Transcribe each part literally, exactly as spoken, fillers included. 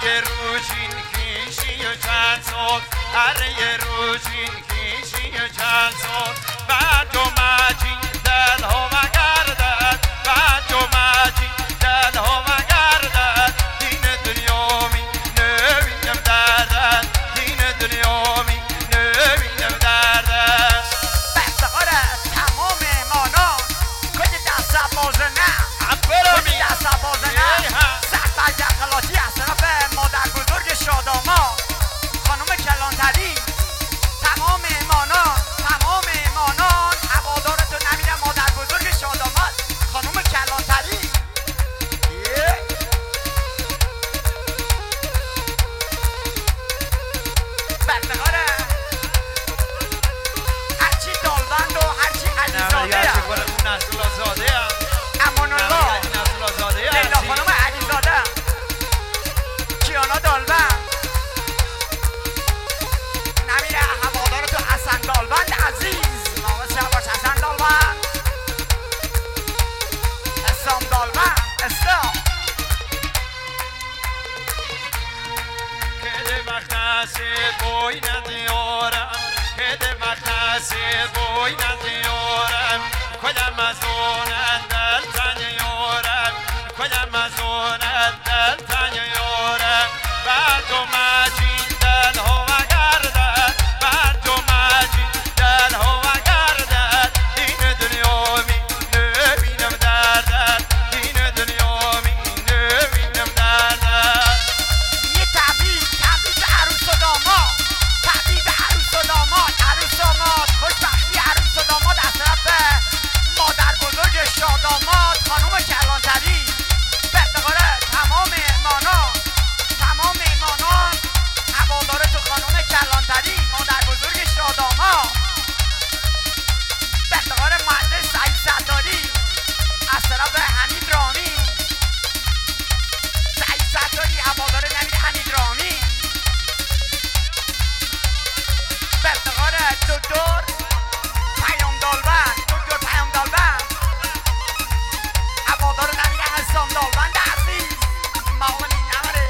یه روزین کیشی و چند سال اره یه روزین کیشی و چند سال بعد اومدی دل ها و گردد بعد اومدی دل ها و گردد دین دنیامی نوینم دردد دین دنیامی نوینم دردد بفتقار تمام مانان کجی دست بازه نه کجی دست بازه نه سخت از یخلاتی از طرف مادر بزرگ شاداما خانم کلانتری تمام مانان تمام مانان هوادارتو نمیرم مادر بزرگ شاداما خانم کلانتری بفتقار هرچی دالبند و هرچی علیزاده هم اون نسل آزاده هم امان الله نسل آزاده لیلا خانم علیزاده کیانا دالبند نمیره هوادار تو حسن دالبند عزیز نامه باش حسن دالبند اسلام دالبند اسلام که وقت است بوی ندیارم که وقت است بوی ندیارم کلم از اون دل تنیارم کلم از اون دل تنیارم بعد اومدی دل ها و گردد بعد اومدی دل ها و گردد دین دنیامی نبینم دردد دین دنیامی نبینم دردد یه تبریک تبریک به عروس و داماد تبریک به عروس و داماد عروس و داماد خوشبختی عروس و داماد از طرف مادر بزرگ شاداماد خانوم کلانتری به افتقار تمام مهمانان تمام مهمانان هوادار تو خانوم کلانتری مادر بزرگ شاداماد به افتقار مهندس سعید ستاری از طرف حمید رامی سعید ستاری هوادار نمیر حمید رامی به افتقار دکتر پیام دالبند دکتر پیام دالبند هوادار نمیر حسام دالبند عزیز مامانی نمره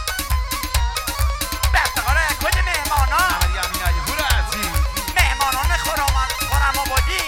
به افتقار کل مهمانان عمری امین علی پور عزیز مهمانان خرام خرم آبادی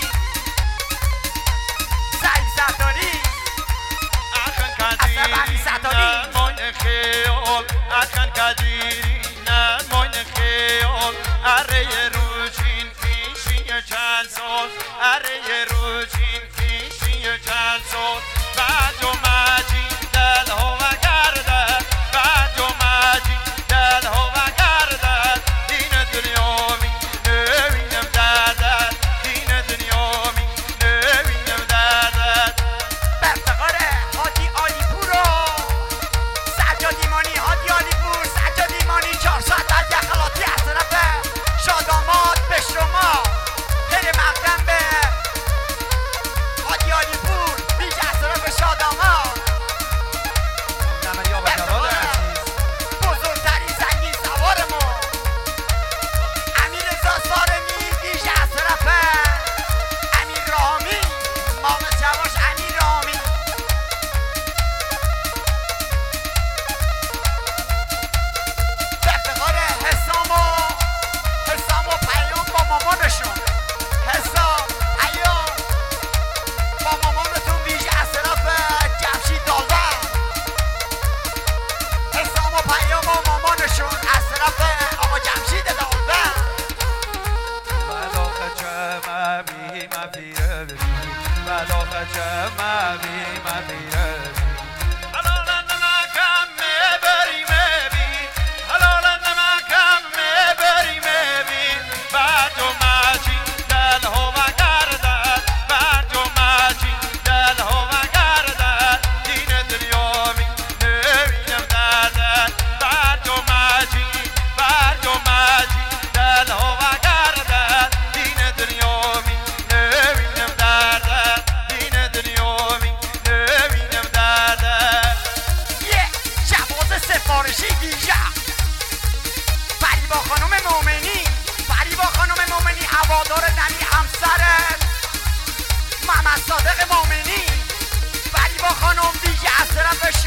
سعید ستاری اخن اصلا بمی ستاری موین خیال اخن کدیری نه موین خیال اره یه روزین پیشی چند سال اره یه روزین پیشی چند سال بعد اومدی دل ها و گردد بعد اومدی دل ها و گردد دین دنیامی نبینم دردد دین دنیامی نبینم دردد به افتقار حاجی آلیپور و سجاد ایمانی حاجی آلیپور سجاد ایمانی چهار ساعت از یخلاتی از طرف شاداماد به شما خیلی مقدم به حاجی آلیپور بیش از طرف شاداماد نمه آقا جواد عزیز بزرگترین زنگی سوار ما امیر رضا سارمی بیش از طرف امیر رامی مام جواش امیر رامی به افتقار حسام و حسام و پیام با مامانشون حسام پیام با مامانتون بیش از طرف جمشید دالبند حسام و پیام و مامانشون از طرف آقا جمشید دالبند بلا خجم بی مفیره بی بلا خجم بی مفیره بی حلالا نمکم میبری میبی حلالا نمکم میبری میبی بعد اومدی دل ها و گردد بعد اومدی دل ها و گردد دین دنیامی نبینم دردد بعد اومدی بعد اومدی دل ها و گردد دین دنیامی نبینم دردد دین دنیامی نبینم دردد یه جواز سفارشی ویژه فریبا خانم مومنی فریبا خانم مومنی هوادار نمی همسرت محمد صادق مومنی فریبا خانم ویژه از طرف